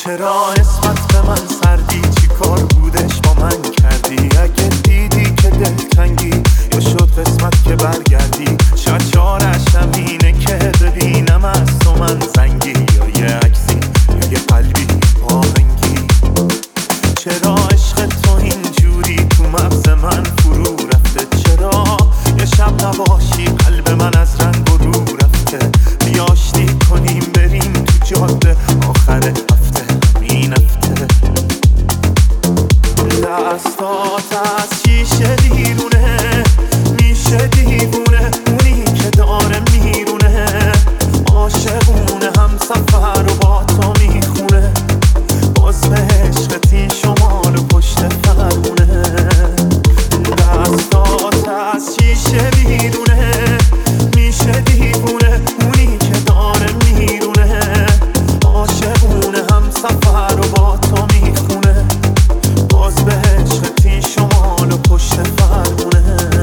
چرا نسبت به من سردی؟ چی کار بودش با من کردی؟ اگه دیدی که دلتنگی یا شد قسمت که برگردی، شاید چارش همینه که ببینم از تو من زنگی، یا یه عکسی یا یه قلبی آهنگی. چرا عشق تو اینجوری تو مغز من فرو رفته؟ چرا یه شب نباشی قلب من از رنگ و رو رفته؟ بیا آشتی کنیم بریم تو جاده آخر هفته، همین هفته. دستات از شیشه بیرونه، میشه دیوونه اونی که داره میرونه، عاشقونه هم سفر و با تو میخونه، باز به عشقت این شمال و پشت فرمونه. دستات از شیشه بیرونه، میشه دیوونه اونی که داره میرونه، عاشقونه هم سفر و با تو میخونه، باز به عشقت این شمال و پشت فرمونه.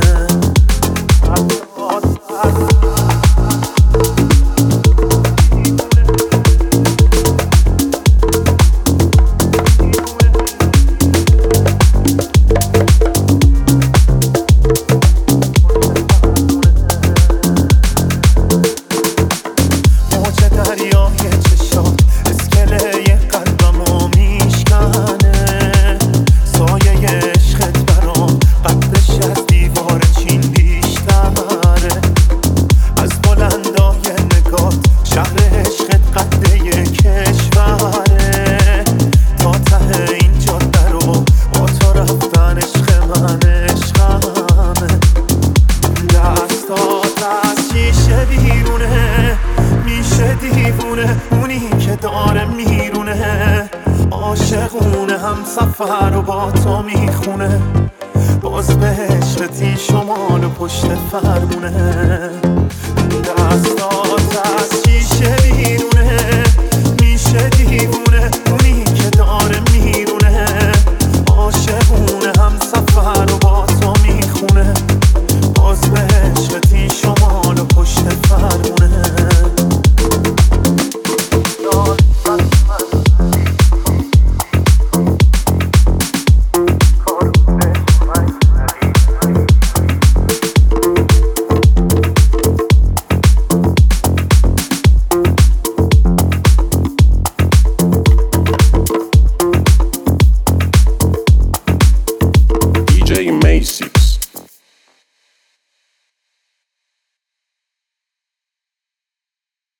دریای چشات اسکله قلبمو میشکنه، سایه عشقت برام قدش از دیوار چین بیشتره، از بلندای نگات شهر عشقت قده کشوره، تا ته این جاده رو با تو رفتن عشق من عشقمه. دستات از شیشه بیرونه، میشه دیوونه اونی که داره میرونه، عاشقونه هم سفر و با تو میخونه، باز به عشقت این شمال و پشت فرمونه. دستات از شیشه بیرونه، میشه دیوونه اونی که داره میرونه، عاشقونه هم سفر و با تو میخونه، باز به عشقت این شمال و پشت فرمونه.